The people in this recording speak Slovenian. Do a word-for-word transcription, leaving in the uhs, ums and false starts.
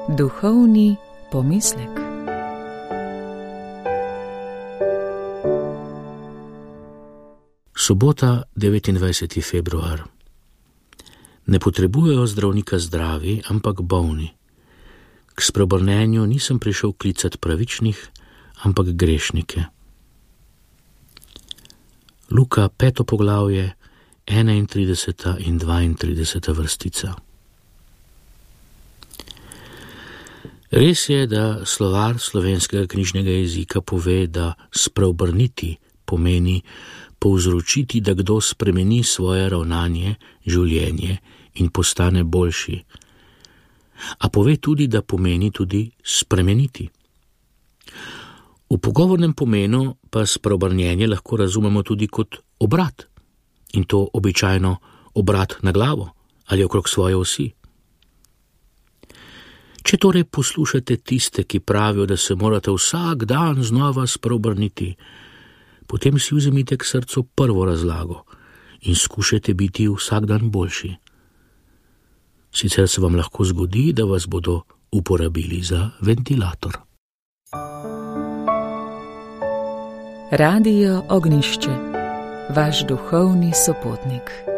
Duhovni pomislek. Sobota, devetindvajseti februar. Ne potrebujejo zdravnika zdravi, ampak bolni. K spreobrnenju nisem prišel klicati pravičnih, ampak grešnike. Luka, peto poglavje, enaintrideseta in dvaintrideseta vrstica. Res je, da slovar slovenskega knjižnega jezika pove, da spreobrniti pomeni povzročiti, da kdo spremeni svoje ravnanje, življenje in postane boljši. A pove tudi, da pomeni tudi spremeniti. V pogovornem pomenu pa spreobrnjenje lahko razumemo tudi kot obrat, in to običajno obrat na glavo ali okrog svoje osi. Če torej poslušate tiste, ki pravijo, da se morate vsak dan znova spreobrniti, potem si vzemite k srcu prvo razlago in skušajte biti vsak dan boljši. Sicer se vam lahko zgodi, da vas bodo uporabili za ventilator. Radio Ognjišče, vaš duhovni sopotnik.